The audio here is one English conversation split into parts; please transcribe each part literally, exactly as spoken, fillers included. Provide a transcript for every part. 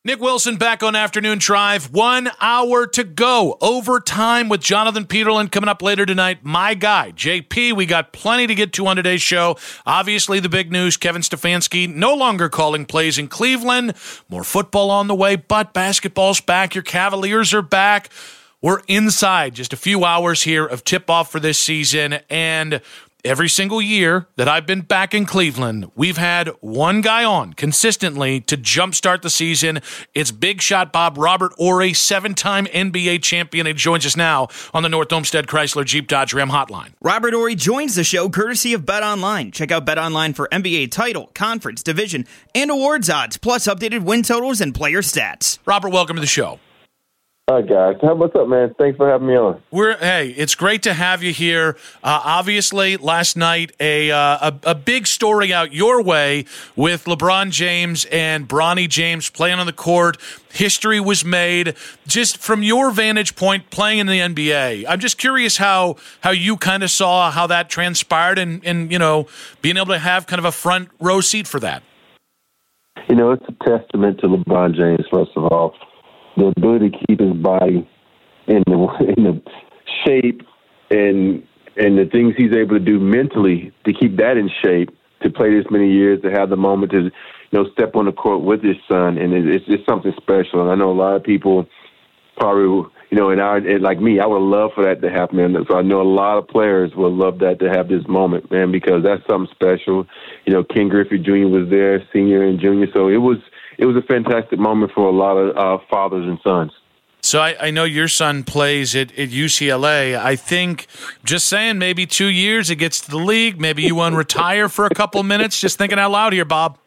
Nick Wilson back on Afternoon Drive. One hour to go. Overtime with Jonathan Peterlin coming up later tonight. My guy, J P, we got plenty to get to on today's show. Obviously, the big news, Kevin Stefanski no longer calling plays in Cleveland. More football on the way, but basketball's back. Your Cavaliers are back. We're inside just a few hours here of tip-off for this season, and every single year that I've been back in Cleveland, we've had one guy on consistently to jumpstart the season. It's big shot Bob Robert Horry, seven-time N B A champion. He joins us now on the North Olmsted Chrysler Jeep Dodge Ram hotline. Robert Horry joins the show courtesy of BetOnline. Check out BetOnline for N B A title, conference, division, and awards odds, plus updated win totals and player stats. Robert, welcome to the show. Hi, guys. What's up, man? Thanks for having me on. We're hey, it's great to have you here. Uh, obviously, last night a, uh, a a big story out your way with LeBron James and Bronny James playing on the court. History was made. Just from your vantage point, playing in the N B A, I'm just curious how how you kind of saw how that transpired, and and you know being able to have kind of a front row seat for that. You know, it's a testament to LeBron James, first of all. The ability to keep his body in the in the shape and and the things he's able to do mentally to keep that in shape, to play this many years, to have the moment to, you know, step on the court with his son, and it's it's something special. And I know a lot of people probably, you know, in our like me, I would love for that to happen. And so I know a lot of players would love that to have this moment, man, because that's something special. You know, Ken Griffey Junior was there, senior and junior, so it was. It was a fantastic moment for a lot of uh, fathers and sons. So I, I know your son plays at, at U C L A. I think, just saying, maybe two years it gets to the league. Maybe you want to retire for a couple of minutes. Just thinking out loud here, Bob.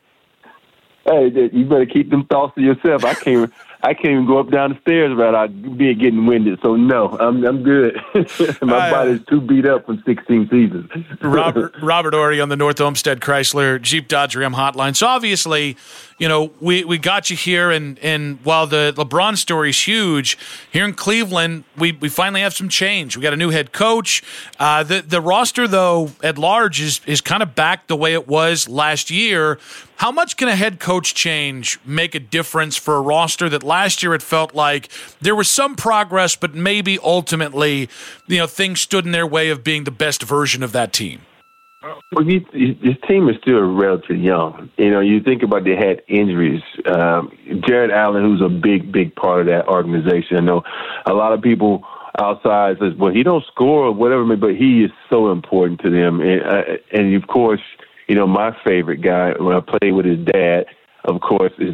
Hey, you better keep them thoughts to yourself. I can't. I can't even go up down the stairs without being getting winded. So no, I'm I'm good. My uh, body's too beat up from sixteen seasons. Robert Robert Horry on the North Olmsted Chrysler Jeep Dodge Ram hotline. So obviously, you know, we, we got you here, and, and while the LeBron story is huge, here in Cleveland, we, we finally have some change. We got a new head coach. Uh, the the roster, though, at large is is kind of back the way it was last year. How much can a head coach change make a difference for a roster that last year it felt like there was some progress, but maybe ultimately, you know, things stood in their way of being the best version of that team? Well, you, this team is still relatively young. You know, you think about they had injuries. Um, Jared Allen, who's a big, big part of that organization. I know a lot of people outside says, well, he don't score or whatever, but he is so important to them. And, uh, and of course, you know, my favorite guy when I played with his dad, of course, is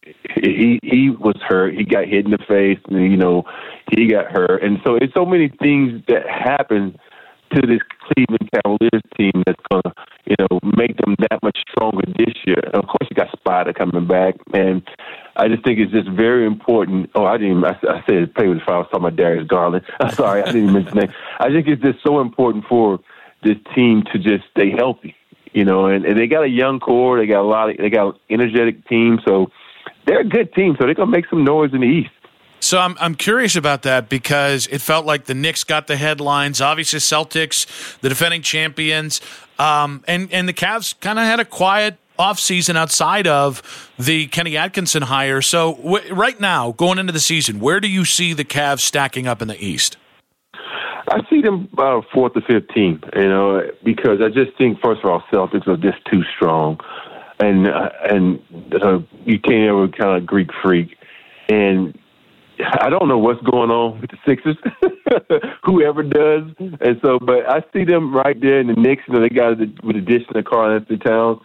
he he was hurt. He got hit in the face, and, you know, he got hurt. And so it's so many things that happen to this Cleveland Cavaliers team that's going to, you know, make them that much stronger this year. And of course, you got Spider coming back, and I just think it's just very important. Oh, I didn't even, I, I said play with the fire. I was talking about Darius Garland. I'm sorry, I didn't even mention that. I think it's just so important for this team to just stay healthy. You know, and, and they got a young core. They got a lot of, they got an energetic team. So they're a good team. So they're going to make some noise in the East. So I'm I'm curious about that because it felt like the Knicks got the headlines. Obviously, Celtics, the defending champions, um, and, and the Cavs kind of had a quiet offseason outside of the Kenny Atkinson hire. So w- right now, going into the season, where do you see the Cavs stacking up in the East? I see them about fourth or fifth team, you know, because I just think, first of all, Celtics are just too strong. And uh, and uh, you can't ever kind of Greek freak. And I don't know what's going on with the Sixers, whoever does. And so, but I see them right there in the Knicks. You know, they got it with addition of Karl-Anthony Towns.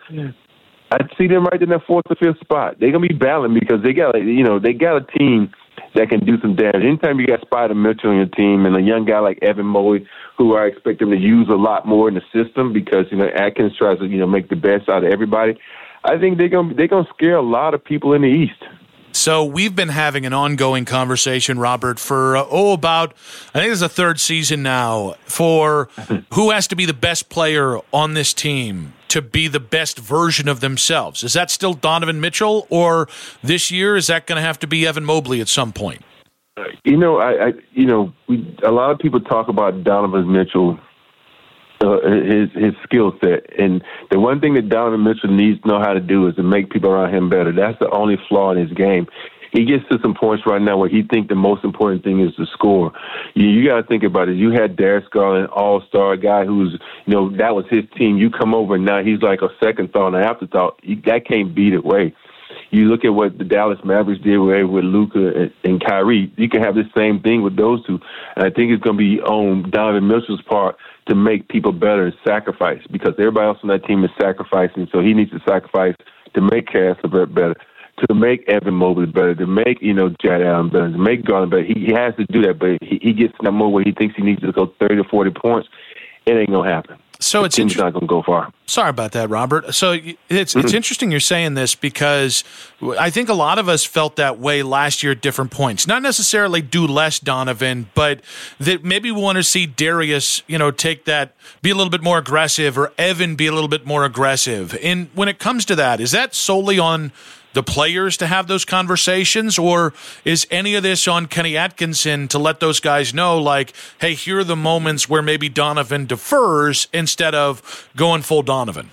I see them right in that fourth or fifth spot. They're going to be battling because they got, you know, they got a team that can do some damage. Anytime you got Spider Mitchell on your team and a young guy like Evan Mobley, who I expect them to use a lot more in the system because, you know, Atkins tries to, you know, make the best out of everybody. I think they're going to they're going to scare a lot of people in the East. So we've been having an ongoing conversation, Robert, for, uh, oh, about, I think it's the third season now, for who has to be the best player on this team to be the best version of themselves. Is that still Donovan Mitchell, or this year is that going to have to be Evan Mobley at some point? You know, I, I you know, we, a lot of people talk about Donovan Mitchell, uh, his his skill set, and the one thing that Donovan Mitchell needs to know how to do is to make people around him better. That's the only flaw in his game. he gets to some points right now where he thinks the most important thing is to score. You, you got to think about it. You had Darius Garland, all-star guy who's, you know, that was his team. You come over and now he's like a second thought and an afterthought. You, that can't beat it way. You look at what the Dallas Mavericks did with, with Luka and, and Kyrie. You can have the same thing with those two. And I think it's going to be on Donovan Mitchell's part to make people better and sacrifice, because everybody else on that team is sacrificing. So he needs to sacrifice to make Cass LeVert better, to make Evan Mobley better, to make, you know, Jared Allen better, to make Garland better. He, he has to do that, but he, he gets in that mode where he thinks he needs to go thirty to forty points. It ain't going to happen. So it's inter- not going to go far. Sorry about that, Robert. So it's mm-hmm. it's interesting you're saying this, because I think a lot of us felt that way last year at different points. Not necessarily do less Donovan, but that maybe we want to see Darius, you know, take that, be a little bit more aggressive, or Evan be a little bit more aggressive. And when it comes to that, is that solely on the players to have those conversations, or is any of this on Kenny Atkinson to let those guys know, like, hey, here are the moments where maybe Donovan defers instead of going full Donovan?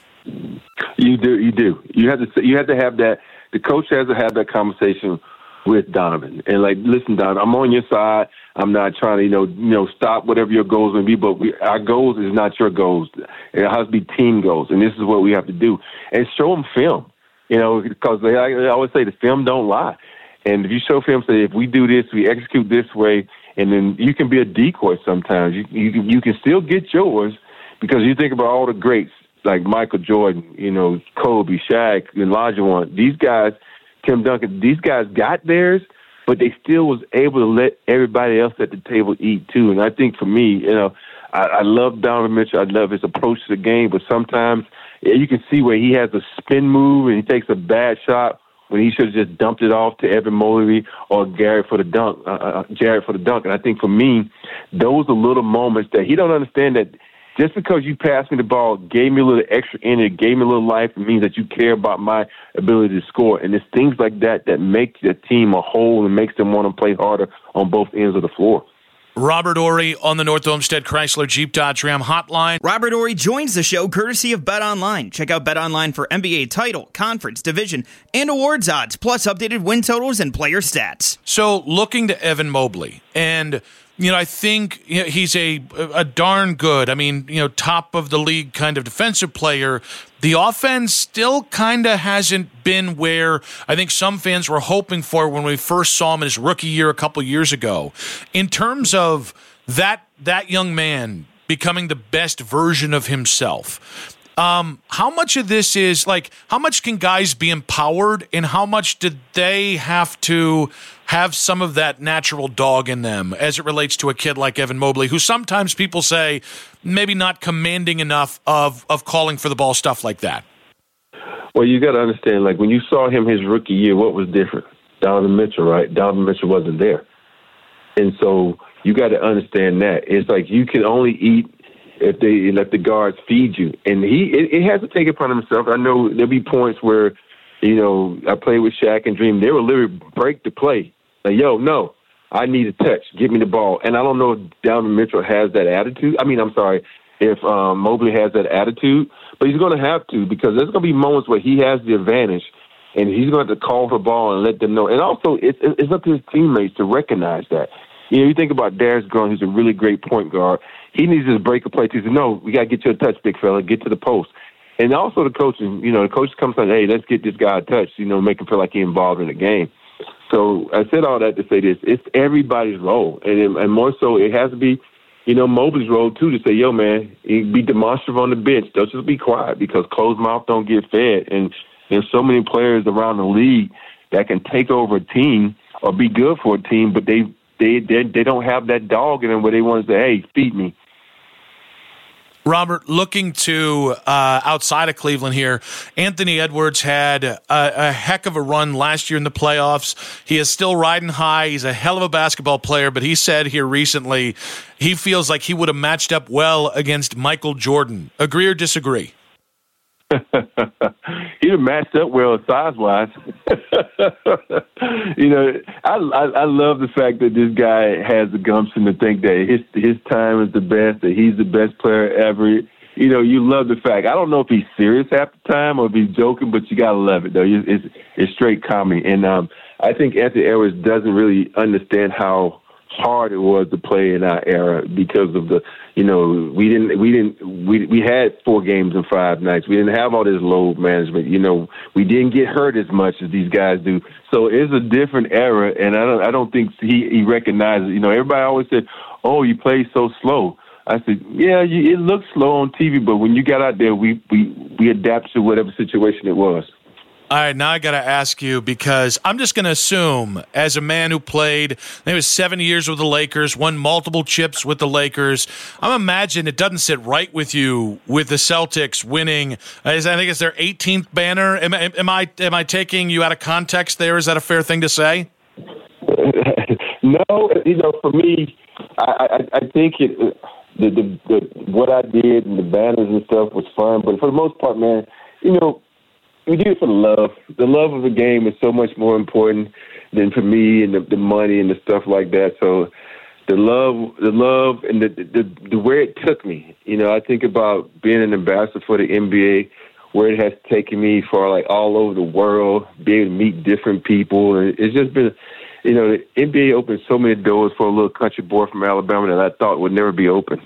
You do, you do. You have to, you have to have that. The coach has to have that conversation with Donovan, and like, listen, Donovan, I'm on your side. I'm not trying to, you know, you know, stop whatever your goals may be, but we, our goals is not your goals. It has to be team goals, and this is what we have to do. And show them film. You know, because they, I always say the film don't lie. And if you show film, say, if we do this, we execute this way, and then you can be a decoy sometimes. You you, you can still get yours, because you think about all the greats like Michael Jordan, you know, Kobe, Shaq, and Olajuwon. These guys, Tim Duncan, these guys got theirs, but they still was able to let everybody else at the table eat too. And I think for me, you know, I, I love Donovan Mitchell. I love his approach to the game, but sometimes you can see where he has a spin move and he takes a bad shot when he should have just dumped it off to Evan Mobley or Garrett for the dunk, uh, uh, Jared for the dunk. And I think for me, those are little moments that he don't understand, that just because you passed me the ball, gave me a little extra energy, gave me a little life, it means that you care about my ability to score. And it's things like that that make the team a whole and makes them want to play harder on both ends of the floor. Robert Horry on the North Olmsted Chrysler Jeep Dodge Ram hotline. Robert Horry joins the show courtesy of BetOnline. Check out BetOnline for N B A title, conference, division, and awards odds, plus updated win totals and player stats. So looking to Evan Mobley, and you know, I think you know, he's a a darn good, I mean, you know, top of the league kind of defensive player. The offense still kind of hasn't been where I think some fans were hoping for when we first saw him in his rookie year a couple years ago. In terms of that that young man becoming the best version of himself, um, how much of this is, like, how much can guys be empowered, and how much did they have to have some of that natural dog in them as it relates to a kid like Evan Mobley, who sometimes people say maybe not commanding enough of, of calling for the ball, stuff like that? Well, you got to understand, like, when you saw him his rookie year, what was different? Donovan Mitchell, right? Donovan Mitchell wasn't there. And so you got to understand that. It's like you can only eat if they let the guards feed you. And he it, it has to take it upon himself. I know there'll be points where, you know, I played with Shaq and Dream. They would literally break the play. Like, yo, no, I need a touch. Give me the ball. And I don't know if Donovan Mitchell has that attitude. I mean, I'm sorry, if um, Mobley has that attitude. But he's going to have to, because there's going to be moments where he has the advantage, and he's going to have to call for the ball and let them know. And also, it's, it's up to his teammates to recognize that. You know, you think about Darius Garland, who's a really great point guard. He needs to break a play. He says, no, we got to get you a touch, big fella. Get to the post. And also the coaching, you know, the coach comes and, hey, let's get this guy a touch, you know, make him feel like he's involved in the game. So I said all that to say this. It's everybody's role. And, and more so, it has to be, you know, Mobley's role, too, to say, yo, man, be demonstrative on the bench. Don't just be quiet, because closed mouth don't get fed. And there's so many players around the league that can take over a team or be good for a team, but they they they, they don't have that dog in them where they want to say, hey, feed me. Robert, looking to uh, outside of Cleveland here, Anthony Edwards had a, a heck of a run last year in the playoffs. He is still riding high. He's a hell of a basketball player, but he said here recently he feels like he would have matched up well against Michael Jordan. Agree or disagree? He'd have matched up well size-wise. You know, I, I I love the fact that this guy has the gumption to think that his his time is the best, that he's the best player ever. You know, you love the fact. I don't know if he's serious half the time or if he's joking, but you gotta love it though. It's it's straight comedy. And um, I think Anthony Edwards doesn't really understand how hard it was to play in our era because of the, you know, we didn't, we didn't, we we had four games in five nights. We didn't have all this load management. You know, we didn't get hurt as much as these guys do. So it's a different era, and I don't, I don't think he, he recognizes. You know, everybody always said, "Oh, you play so slow." I said, "Yeah, you, it looks slow on T V, but when you got out there, we we we adapted to whatever situation it was." All right, now I got to ask you, because I'm just going to assume, as a man who played, I think it was seven years with the Lakers, won multiple chips with the Lakers, I'm imagining it doesn't sit right with you with the Celtics winning. I think it's their eighteenth banner. Am, am I am I taking you out of context there? Is that a fair thing to say? No, you know, for me, I, I, I think it. The, the the what I did and the banners and stuff was fun, but for the most part, man, you know. We do it for the love. The love of the game is so much more important than for me and the, the money and the stuff like that. So the love, the love, and the, the the where it took me. You know, I think about being an ambassador for the N B A, where it has taken me for like all over the world, being able to meet different people, and it's just been, you know, the N B A opened so many doors for a little country boy from Alabama that I thought would never be open.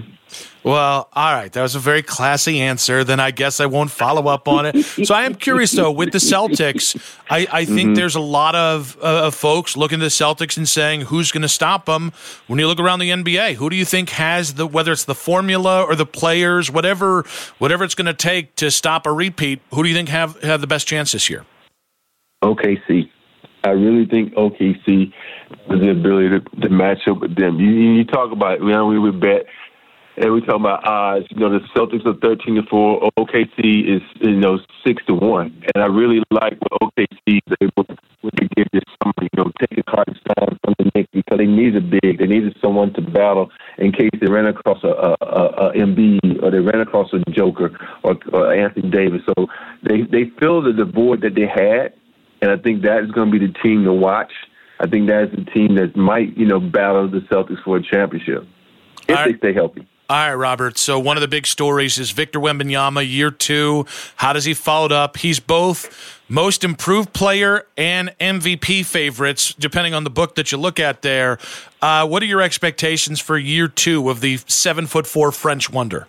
Well, all right. That was a very classy answer. Then I guess I won't follow up on it. So I am curious, though, with the Celtics, I, I think mm-hmm. there's a lot of uh, folks looking at the Celtics and saying, who's going to stop them? When you look around the N B A, who do you think has the, whether it's the formula or the players, whatever whatever it's going to take to stop a repeat, who do you think have, have the best chance this year? O K C. I really think O K C has the ability to, to match up with them. You, you talk about, you know, we would bet. And we talk about odds. You know, the Celtics are thirteen to four. O K C is, you know, six to one. And I really like what O K C is able to, what they did this summer. You know, taking Carlos Towns from the Knicks because they needed big. They needed someone to battle in case they ran across a, a, a, a Embiid or they ran across a Joker or, or Anthony Davis. So they they filled the board that they had, and I think that is going to be the team to watch. I think that is the team that might, you know, battle the Celtics for a championship if right. they stay healthy. All right, Robert. So one of the big stories is Victor Wembanyama, year two. How does he follow it up? He's both most improved player and M V P favorites, depending on the book that you look at there. Uh, what are your expectations for year two of the seven foot four French wonder?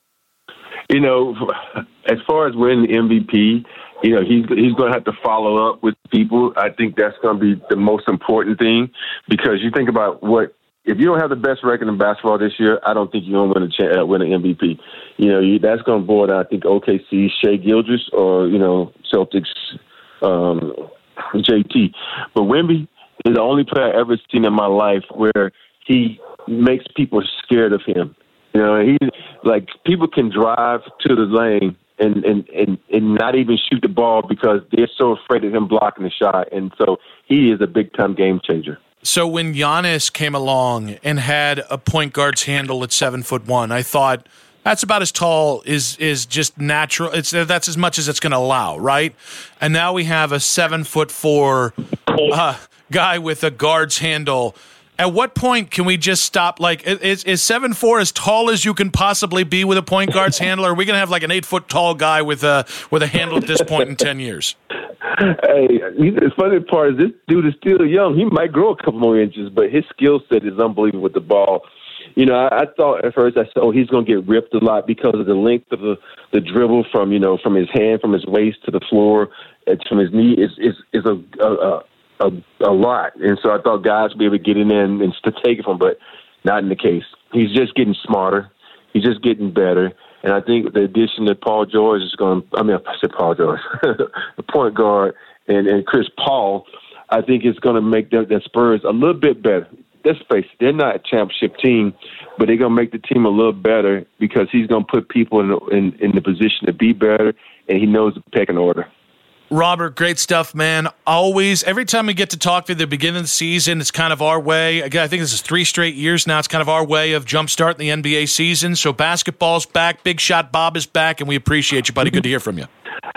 You know, as far as winning the M V P, you know, he's he's going to have to follow up with people. I think that's going to be the most important thing because you think about what. If you don't have the best record in basketball this year, I don't think you're going to win, a ch- uh, win an M V P. You know, you, that's going to boil down, I think, O K C, Shai Gilgeous, or, you know, Celtics, um, J T. But Wemby is the only player I've ever seen in my life where he makes people scared of him. You know, he like people can drive to the lane and, and, and, and not even shoot the ball because they're so afraid of him blocking the shot. And so he is a big-time game changer. So when Giannis came along and had a point guard's handle at seven foot one, I thought that's about as tall is is just natural. It's that's as much as it's going to allow, right? And now we have a seven foot four uh, guy with a guard's handle. At what point can we just stop? Like, is is seven four as tall as you can possibly be with a point guard's handle? Or are we going to have like an eight foot tall guy with a with a handle at this point in ten years? Hey, the funny part is this dude is still young. He might grow a couple more inches, but his skill set is unbelievable with the ball. You know, I, I thought at first I said, oh, he's going to get ripped a lot because of the length of the, the dribble from, you know, from his hand, from his waist to the floor, it's from his knee is is is a a, a a lot. And so I thought guys would be able to get in there and, and to take it from, but not in the case. He's just getting smarter. He's just getting better. And I think the addition that Paul George is going to, I mean, I said Paul George, the point guard, and, and Chris Paul, I think it's going to make the, the Spurs a little bit better. Let's face it, they're not a championship team, but they're going to make the team a little better because he's going to put people in, in, in the position to be better, and he knows the pecking order. Robert, great stuff, man. Always, every time we get to talk to you at the beginning of the season, it's kind of our way. Again, I think this is three straight years now. It's kind of our way of jumpstarting the N B A season. So basketball's back. Big Shot Bob is back, and we appreciate you, buddy. Good to hear from you.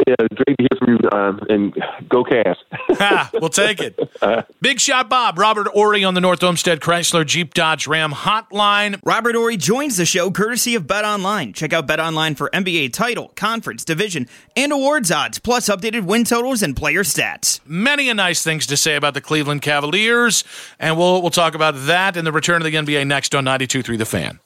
Yeah, great to hear from you, um, and go Cavs. Ha, we'll take it. Uh, Big Shot Bob, Robert Horry on the North Olmsted Chrysler Jeep Dodge Ram hotline. Robert Horry joins the show courtesy of BetOnline. Check out BetOnline for N B A title, conference, division, and awards odds, plus updated win totals and player stats. Many a nice things to say about the Cleveland Cavaliers, and we'll we'll talk about that and the return of the N B A next on ninety-two point three The Fan.